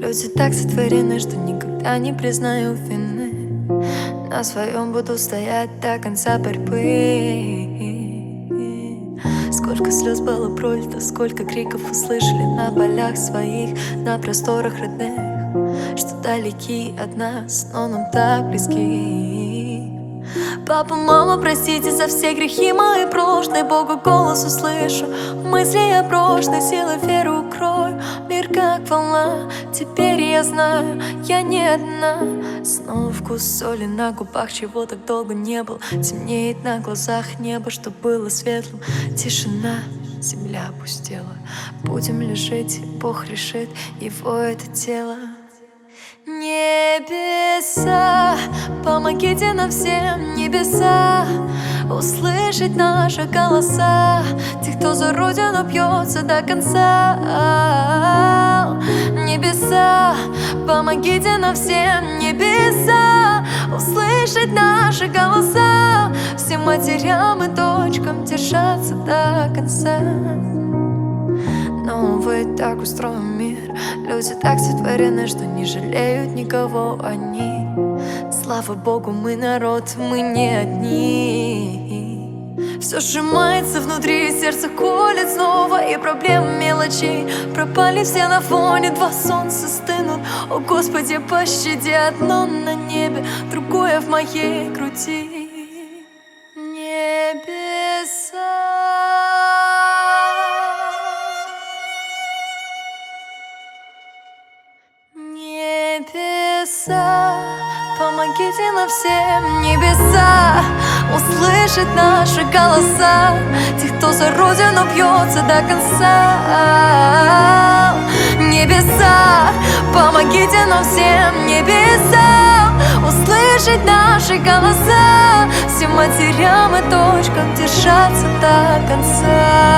Люди так сотворены, что никогда не признаю вины. На своем буду стоять до конца борьбы. Сколько слез было пролито, сколько криков услышали на полях своих, на просторах родных, что далеки от нас, но нам так близки. Папа, мама, простите за все грехи мои прошлые. Богу голос услышу, мысли о прошлой, силы веру укрою. Мир как волна, теперь я знаю, я не одна. Снова вкус соли на губах, чего так долго не был. Темнеет на глазах небо, что было светлым. Тишина, земля опустела. Будем ли жить, Бог решит, его это тело. Небеса, помогите нам всем, небеса, услышать наши голоса, тех, кто за родину бьется до конца. Небеса, помогите нам всем, небеса, услышать наши голоса, всем матерям и дочкам держаться до конца. Но, увы, так устроен мир. Люди так сотворены, что не жалеют никого они. Слава Богу, мы народ, мы не одни. Все сжимается внутри, сердце колет снова. И проблемы мелочей пропали все на фоне. Два солнца стынут, о Господи, пощади. Одно на небе, другое в моей груди. Небеса, небеса, помогите нам всем, небеса, услышать наши голоса, тех, кто за родину бьется до конца. Небеса, помогите нам всем, небеса, услышать наши голоса, всем матерям и дочкам держаться до конца.